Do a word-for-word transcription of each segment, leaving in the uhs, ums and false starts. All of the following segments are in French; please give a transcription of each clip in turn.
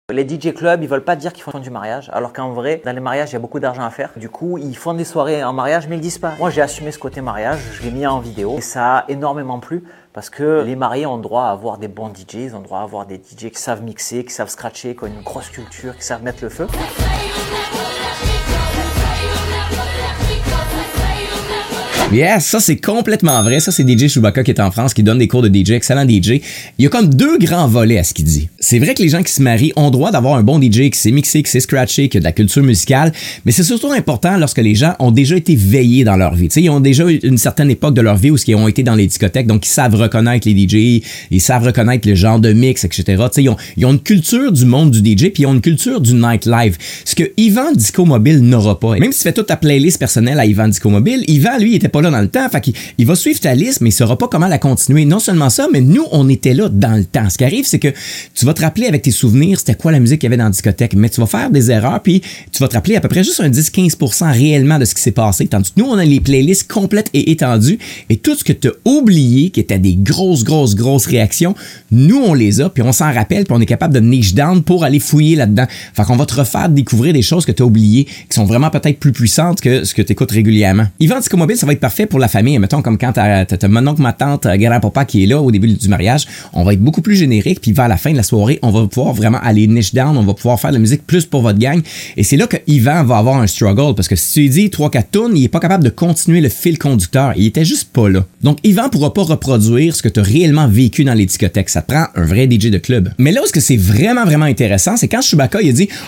Les D J clubs, ils veulent pas dire qu'ils font du mariage, alors qu'en vrai, dans les mariages, il y a beaucoup d'argent à faire. Du coup, ils font des soirées en mariage, mais ils le disent pas. Moi, j'ai assumé ce côté mariage, je l'ai mis en vidéo et ça a énormément plu parce que les mariés ont droit à avoir des bons D Js, ils ont droit à avoir des D Js qui savent mixer, qui savent scratcher, qui ont une grosse culture, qui savent mettre le feu. Yes, ça c'est complètement vrai. Ça c'est D J Chewbacca qui est en France, qui donne des cours de D J, excellent D J. Il y a comme deux grands volets à ce qu'il dit. C'est vrai que les gens qui se marient ont droit d'avoir un bon D J qui sait mixer, qui sait scratcher, qui a de la culture musicale, mais c'est surtout important lorsque les gens ont déjà été veillés dans leur vie. Tu sais, ils ont déjà eu une certaine époque de leur vie où ils ont été dans les discothèques, donc ils savent reconnaître les D J, ils savent reconnaître le genre de mix, et cetera. Tu sais, ils ont, ils ont une culture du monde du D J, puis ils ont une culture du nightlife. Ce que Yvan Disco Mobile n'aura pas. Même si tu fais toute ta playlist personnelle à Yvan Disco Mobile, Yvan, lui, il était pas là dans le temps, fait qu'il il va suivre ta liste, mais il saura pas comment la continuer. Non seulement ça, mais nous, on était là dans le temps. Ce qui arrive, c'est que tu vas te rappeler avec tes souvenirs, c'était quoi la musique qu'il y avait dans la discothèque, mais tu vas faire des erreurs, puis tu vas te rappeler à peu près juste un dix à quinze pour cent réellement de ce qui s'est passé. Tandis que nous, on a les playlists complètes et étendues, et tout ce que tu as oublié, qui était des grosses, grosses, grosses réactions, nous, on les a, puis on s'en rappelle, puis on est capable de niche down pour aller fouiller là-dedans. Fait qu'on va te refaire découvrir des choses que tu as oubliées, qui sont vraiment peut-être plus puissantes que ce que tu écoutes régulièrement. Yvan Disco Mobile, ça va être parfait pour la famille. Mettons, comme quand t'as, t'as, t'as mon oncle, ma tante, grand-papa qui est là au début du mariage, on va être beaucoup plus générique, puis vers la fin de la soirée, on va pouvoir vraiment aller niche down, on va pouvoir faire de la musique plus pour votre gang. Et c'est là que Yvan va avoir un struggle, parce que si tu lui dis trois quatre tunes, il est pas capable de continuer le fil conducteur. Il était juste pas là. Donc, Yvan pourra pas reproduire ce que tu as réellement vécu dans les discothèques. Ça te prend un vrai D J de club. Mais là où c'est vraiment, vraiment intéressant, c'est quand Chewbacca, il a dit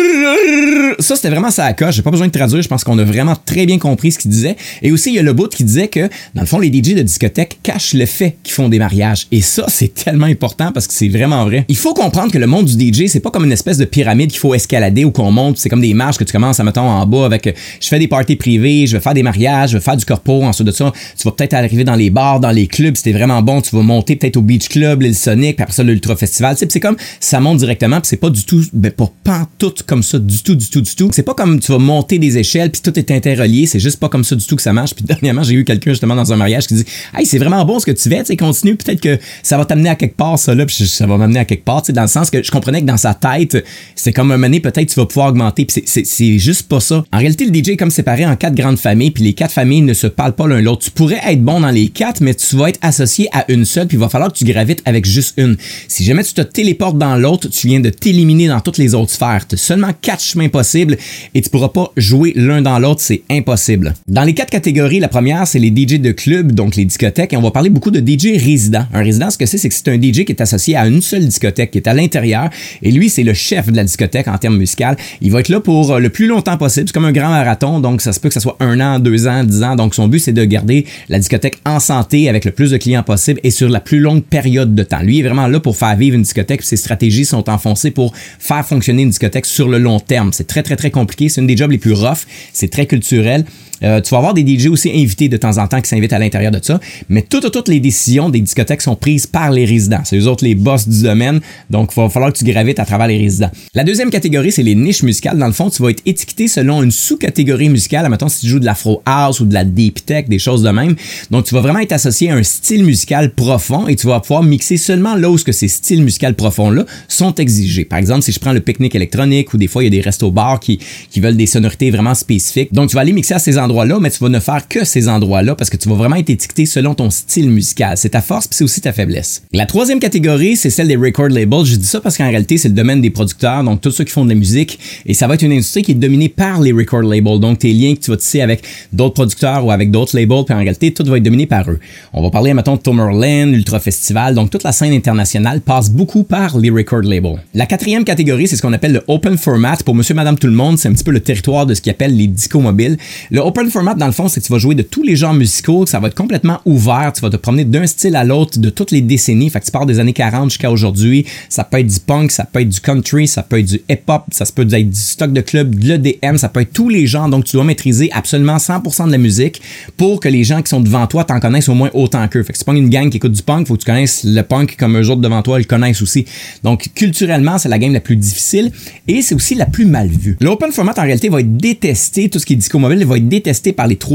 ça, c'était vraiment ça à coche. J'ai pas besoin de traduire. Je pense qu'on a vraiment très bien compris ce qu'il disait. Et aussi, il y a le bout qui disait que, dans le fond, les D J de discothèque cachent le fait qu'ils font des mariages. Et ça, c'est tellement important parce que c'est vraiment vrai. Il faut comprendre que le monde du D J, c'est pas comme une espèce de pyramide qu'il faut escalader ou qu'on monte. C'est comme des marches que tu commences à, mettons, en bas avec je fais des parties privées, je vais faire des mariages, je vais faire du corpo. Ensuite de ça, tu vas peut-être arriver dans les bars, dans les clubs. Si t'es vraiment bon, tu vas monter peut-être au Beach Club, l'Île Sonic, puis après ça, l'Ultra Festival. C'est comme ça monte directement, puis c'est pas du tout, ben pas pantoute comme ça, du tout, du tout, du tout. C'est pas comme tu vas monter des échelles, puis tout est interrelié. C'est juste pas comme ça du tout que ça marche. Puis dernièrement, j'ai eu quelqu'un justement dans un mariage qui dit hey, c'est vraiment bon ce que tu fais, tu sais, continue, peut-être que ça va t'amener à quelque part, ça là, puis ça va m'amener à quelque part, tu sais, dans le sens que je comprenais que dans sa tête, c'est comme un moment donné, peut-être tu vas pouvoir augmenter, puis c'est, c'est, c'est juste pas ça. En réalité, le D J est comme séparé en quatre grandes familles, puis les quatre familles ne se parlent pas l'un l'autre. Tu pourrais être bon dans les quatre, mais tu vas être associé à une seule, puis il va falloir que tu gravites avec juste une. Si jamais tu te téléportes dans l'autre, tu viens de t'éliminer dans toutes les autres sphères. Tu as seulement quatre chemins possibles et tu pourras pas jouer l'un dans l'autre, c'est impossible. Dans les quatre catégories, la première, c'est les D J de club, donc les discothèques, et on va parler beaucoup de D J résident. Un résident, ce que c'est, c'est que c'est un D J qui est associé à une seule discothèque, qui est à l'intérieur, et lui, c'est le chef de la discothèque en termes musicaux. Il va être là pour le plus longtemps possible. C'est comme un grand marathon, donc ça se peut que ça soit un an, deux ans, dix ans. Donc son but, c'est de garder la discothèque en santé avec le plus de clients possible et sur la plus longue période de temps. Lui est vraiment là pour faire vivre une discothèque, puis ses stratégies sont enfoncées pour faire fonctionner une discothèque sur le long terme. C'est très, très, très compliqué. C'est une des jobs les plus rough. C'est très culturel. Euh, tu vas avoir des D J aussi invités de temps en temps qui s'invitent à l'intérieur de ça, mais toutes, toutes les décisions des discothèques sont prises par les résidents. C'est eux autres les boss du domaine, donc il va falloir que tu gravites à travers les résidents. La deuxième catégorie, c'est les niches musicales. Dans le fond, tu vas être étiqueté selon une sous-catégorie musicale. Admettons, si tu joues de l'afro house ou de la deep tech, des choses de même. Donc, tu vas vraiment être associé à un style musical profond et tu vas pouvoir mixer seulement là où ce que ces styles musicaux profonds-là sont exigés. Par exemple, si je prends le pique-nique électronique ou des fois, il y a des restos-bars qui, qui veulent des sonorités vraiment spécifiques. Donc, tu vas aller mixer à ces endroits là, mais tu vas ne faire que ces endroits-là parce que tu vas vraiment être étiqueté selon ton style musical. C'est ta force puis c'est aussi ta faiblesse. La troisième catégorie, c'est celle des record labels. Je dis ça parce qu'en réalité, c'est le domaine des producteurs, donc tous ceux qui font de la musique, et ça va être une industrie qui est dominée par les record labels. Donc tes liens que tu vas tisser avec d'autres producteurs ou avec d'autres labels, puis en réalité, tout va être dominé par eux. On va parler, mettons, de Tomorrowland, Ultra Festival, donc toute la scène internationale passe beaucoup par les record labels. La quatrième catégorie, c'est ce qu'on appelle le open format. Pour monsieur, madame, tout le monde, c'est un petit peu le territoire de ce qu'ils appellent les discos mobiles. Le open format, dans le fond, c'est que tu vas jouer de tous les genres musicaux, ça va être complètement ouvert, tu vas te promener d'un style à l'autre de toutes les décennies, fait que tu pars des années quarante jusqu'à aujourd'hui, ça peut être du punk, ça peut être du country, ça peut être du hip-hop, ça se peut être du stock de club, de l'E D M, ça peut être tous les genres, donc tu dois maîtriser absolument cent pour cent de la musique pour que les gens qui sont devant toi t'en connaissent au moins autant qu'eux. Fait que c'est pas une gang qui écoute du punk, faut que tu connaisses le punk comme eux autres devant toi, ils le connaissent aussi. Donc culturellement, c'est la game la plus difficile et c'est aussi la plus mal vue. L'open format en réalité va être détesté, tout ce qui est disco mobile va être détesté par les trois autres catégories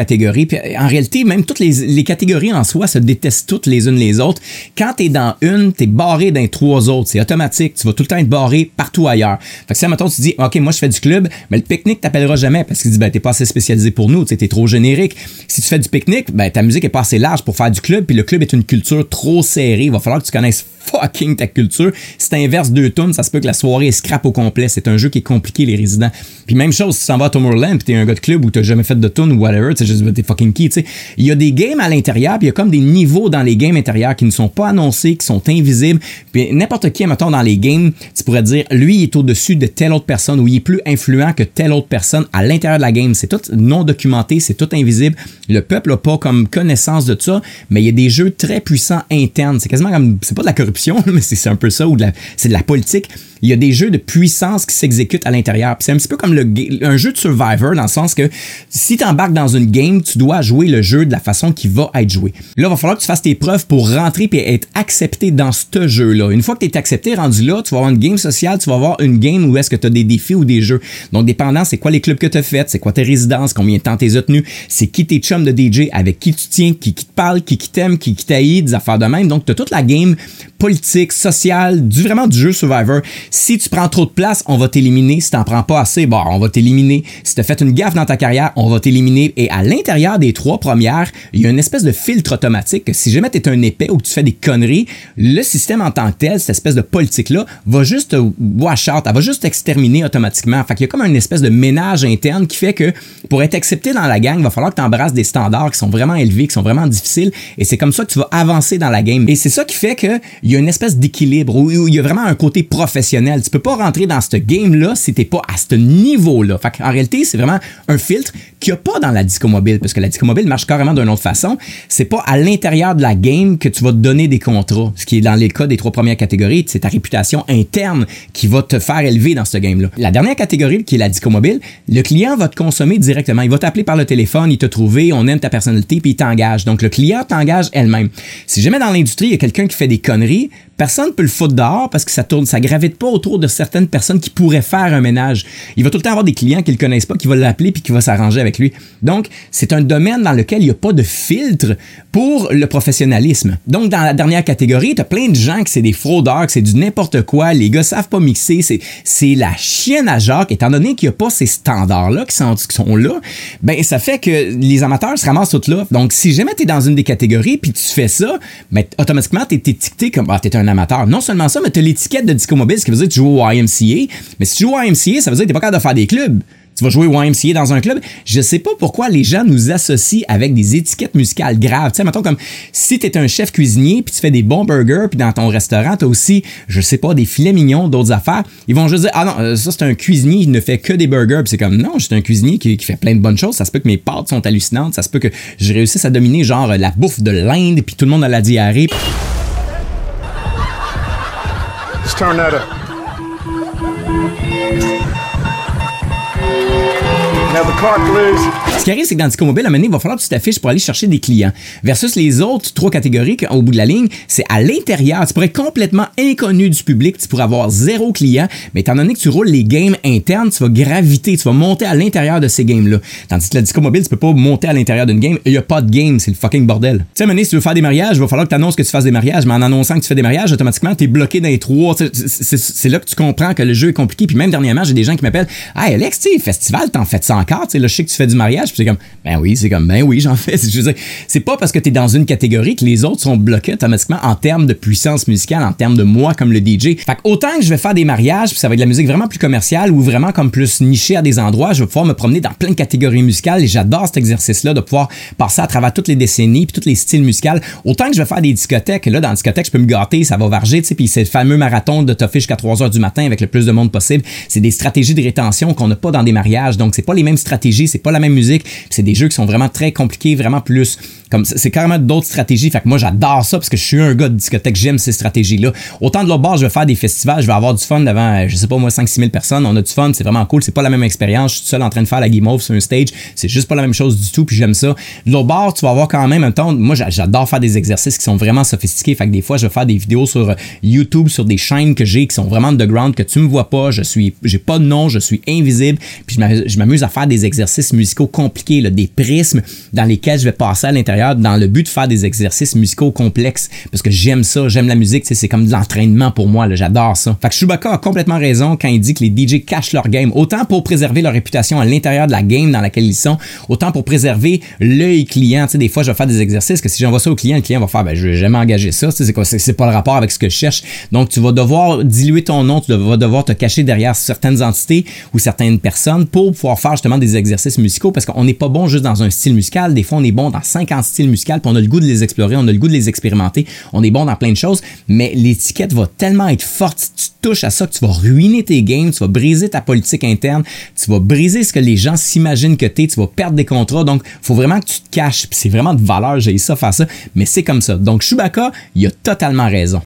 catégories. Puis en réalité, même toutes les, les catégories en soi se détestent toutes les unes les autres. Quand t'es dans une, t'es barré dans les trois autres. C'est automatique. Tu vas tout le temps être barré partout ailleurs. Fait que si, mettons, tu dis, OK, moi, je fais du club, mais le pique-nique t'appellera jamais parce qu'il dit, ben, t'es pas assez spécialisé pour nous, t'es trop générique. Si tu fais du pique-nique, ben, ta musique est pas assez large pour faire du club, puis le club est une culture trop serrée. Il va falloir que tu connaisses fucking ta culture. Si t'inverses deux tunes, ça se peut que la soirée est scrap au complet. C'est un jeu qui est compliqué, les résidents. Puis même chose, si tu s'en vas à Tomorrowland pis t'es un gars de club ou t'as jamais fait de tune ou whatever, tu sais, juste t'es fucking key, tu sais. Il y a des games à l'intérieur, puis il y a comme des niveaux dans les games intérieurs qui ne sont pas annoncés, qui sont invisibles. Puis n'importe qui, mettons, dans les games, tu pourrais dire, lui, il est au-dessus de telle autre personne ou il est plus influent que telle autre personne à l'intérieur de la game. C'est tout non documenté, c'est tout invisible. Le peuple n'a pas comme connaissance de ça, mais il y a des jeux très puissants internes. C'est quasiment comme, c'est pas de la corruption, mais c'est un peu ça, ou de la, c'est de la politique. Il y a des jeux de puissance qui s'exécutent à l'intérieur. Puis c'est un petit peu comme le, un jeu de Survivor, dans le sens que si tu embarques dans une game, tu dois jouer le jeu de la façon qui va être joué. Là, il va falloir que tu fasses tes preuves pour rentrer et être accepté dans ce jeu-là. Une fois que tu es accepté, rendu là, tu vas avoir une game sociale, tu vas avoir une game où est-ce que tu as des défis ou des jeux. Donc, dépendant, c'est quoi les clubs que tu as fait, c'est quoi tes résidences, combien de temps t'es tenu, c'est qui tes chums de D J, avec qui tu tiens, qui, qui te parle, qui, qui t'aime, qui, qui t'haït, des affaires de même. Donc, tu as toute la game politique, sociale, du, vraiment du jeu Survivor. Si tu prends trop de place, on va t'éliminer. Si t'en prends pas assez, bon, on va t'éliminer. Si t'as fait une gaffe dans ta carrière, on va t'éliminer. Et à l'intérieur des trois premières, il y a une espèce de filtre automatique que si jamais t'es un épais ou que tu fais des conneries, le système en tant que tel, cette espèce de politique-là, va juste te wash out, elle va juste t'exterminer automatiquement. Fait qu'il y a comme une espèce de ménage interne qui fait que pour être accepté dans la gang, il va falloir que tu embrasses des standards qui sont vraiment élevés, qui sont vraiment difficiles. Et c'est comme ça que tu vas avancer dans la game. Et c'est ça qui fait que il y a une espèce d'équilibre où, où il y a vraiment un côté professionnel. Tu peux pas rentrer dans ce game-là si t'es pas à ce niveau-là. Fait qu'en réalité, c'est vraiment un filtre qu'il n'y a pas dans la disco mobile, parce que la disco mobile marche carrément d'une autre façon. C'est pas à l'intérieur de la game que tu vas te donner des contrats. Ce qui est dans les cas des trois premières catégories, c'est ta réputation interne qui va te faire élever dans ce game-là. La dernière catégorie, qui est la disco mobile, le client va te consommer directement. Il va t'appeler par le téléphone, il t'a trouvé, on aime ta personnalité, puis il t'engage. Donc, le client t'engage elle-même. Si jamais dans l'industrie, il y a quelqu'un qui fait des conneries, personne ne peut le foutre dehors parce que ça tourne, ça gravite pas autour de certaines personnes qui pourraient faire un ménage. Il va tout le temps avoir des clients qui le connaissent pas, qui vont l'appeler puis qui vont s'arranger avec lui. Donc, c'est un domaine dans lequel il n'y a pas de filtre pour le professionnalisme. Donc, dans la dernière catégorie, tu as plein de gens que c'est des fraudeurs, que c'est du n'importe quoi, les gars savent pas mixer, c'est, c'est la chienne à Jacques. Étant donné qu'il n'y a pas ces standards-là qui sont, qui sont là, ben ça fait que les amateurs se ramassent toutes là. Donc, si jamais tu es dans une des catégories puis tu fais ça, ben automatiquement, tu es étiqueté comme ah, tu es un amateur. Non seulement ça, mais tu as l'étiquette de disco mobile, ce qui veut dire que tu joues au Y M C A. Mais si tu joues au Y M C A, ça veut dire que tu n'es pas capable de faire des clubs. Tu vas jouer au Y M C A dans un club. Je sais pas pourquoi les gens nous associent avec des étiquettes musicales graves. Tu sais, mettons comme si t'es un chef cuisinier puis tu fais des bons burgers puis dans ton restaurant t'as aussi, je sais pas, des filets mignons, d'autres affaires. Ils vont juste dire ah non, ça c'est un cuisinier, il ne fait que des burgers. Puis c'est comme non, je suis un cuisinier qui, qui fait plein de bonnes choses. Ça se peut que mes pâtes sont hallucinantes. Ça se peut que je réussisse à dominer genre la bouffe de l'Inde puis tout le monde a la diarrhée. Let's turn that up. Now the cart, please. Ce qui arrive, c'est que dans Disco Mobile, à un moment donné, il va falloir que tu t'affiches pour aller chercher des clients. Versus les autres trois catégories, au bout de la ligne, c'est à l'intérieur. Tu pourrais être complètement inconnu du public, tu pourrais avoir zéro client, mais étant donné que tu roules les games internes, tu vas graviter, tu vas monter à l'intérieur de ces games-là. Tandis que la Disco Mobile, tu peux pas monter à l'intérieur d'une game. Il y a pas de game, c'est le fucking bordel. Tu sais, à un moment donné, si tu veux faire des mariages, il va falloir que tu annonces que tu fasses des mariages, mais en annonçant que tu fais des mariages, automatiquement, t'es bloqué dans les trois. C'est, c'est, c'est là que tu comprends que le jeu est compliqué. Puis même dernièrement, j'ai des gens qui m'appellent Hey Alex, tu sais, festival, t'en fais ça encore? Tu sais, là, je sais que tu fais du mariage. Puis c'est comme, ben oui, c'est comme, ben oui, j'en fais. Je veux dire, c'est pas parce que t'es dans une catégorie que les autres sont bloqués automatiquement en termes de puissance musicale, en termes de moi comme le D J. Fait qu'autant que je vais faire des mariages, puis ça va être de la musique vraiment plus commerciale ou vraiment comme plus nichée à des endroits, je vais pouvoir me promener dans plein de catégories musicales et j'adore cet exercice-là de pouvoir passer à travers toutes les décennies puis tous les styles musicaux. Autant que je vais faire des discothèques, là, dans la discothèque, je peux me gâter, ça va varger, tu sais, puis c'est le fameux marathon de toffer jusqu'à trois heures du matin avec le plus de monde possible. C'est des stratégies de rétention qu'on n'a pas dans des mariages, donc c'est pas les mêmes stratégies, c'est pas la même musique, c'est des jeux qui sont vraiment très compliqués, vraiment plus Comme c'est carrément d'autres stratégies. Fait que moi, j'adore ça parce que je suis un gars de discothèque, j'aime ces stratégies-là. Autant de l'autre bord, je vais faire des festivals, je vais avoir du fun devant, je sais pas moi, cinq six mille personnes. On a du fun, c'est vraiment cool. C'est pas la même expérience. Je suis tout seul en train de faire la guimauve sur un stage. C'est juste pas la même chose du tout, puis j'aime ça. De l'autre bord, tu vas avoir quand même un temps. Moi, j'adore faire des exercices qui sont vraiment sophistiqués. Fait que des fois, je vais faire des vidéos sur YouTube, sur des chaînes que j'ai qui sont vraiment underground, que tu me vois pas. Je suis, j'ai pas de nom, je suis invisible. Puis je m'amuse à faire des exercices musicaux compliqués, là, des prismes dans lesquels je vais passer à l'intérieur dans le but de faire des exercices musicaux complexes. Parce que j'aime ça, j'aime la musique, c'est comme de l'entraînement pour moi, là, j'adore ça. Fait que Chewbacca a complètement raison quand il dit que les D J cachent leur game, autant pour préserver leur réputation à l'intérieur de la game dans laquelle ils sont, autant pour préserver l'œil client. Tu sais, des fois, je vais faire des exercices que si j'envoie ça au client, le client va faire, ben, je vais jamais engager ça. Tu sais, c'est quoi, c'est pas le rapport avec ce que je cherche. Donc, tu vas devoir diluer ton nom, tu vas devoir te cacher derrière certaines entités ou certaines personnes pour pouvoir faire justement des exercices musicaux parce qu'on n'est pas bon juste dans un style musical. Des fois, on est bon dans cinquante styles musicaux puis on a le goût de les explorer, on a le goût de les expérimenter. On est bon dans plein de choses, mais l'étiquette va tellement être forte. Si tu touches à ça, que tu vas ruiner tes games, tu vas briser ta politique interne, tu vas briser ce que les gens s'imaginent que t'es, tu vas perdre des contrats. Donc, faut vraiment que tu te caches. Puis c'est vraiment de valeur, j'ai ça faire ça, mais c'est comme ça. Donc, Chewbacca, il a totalement raison.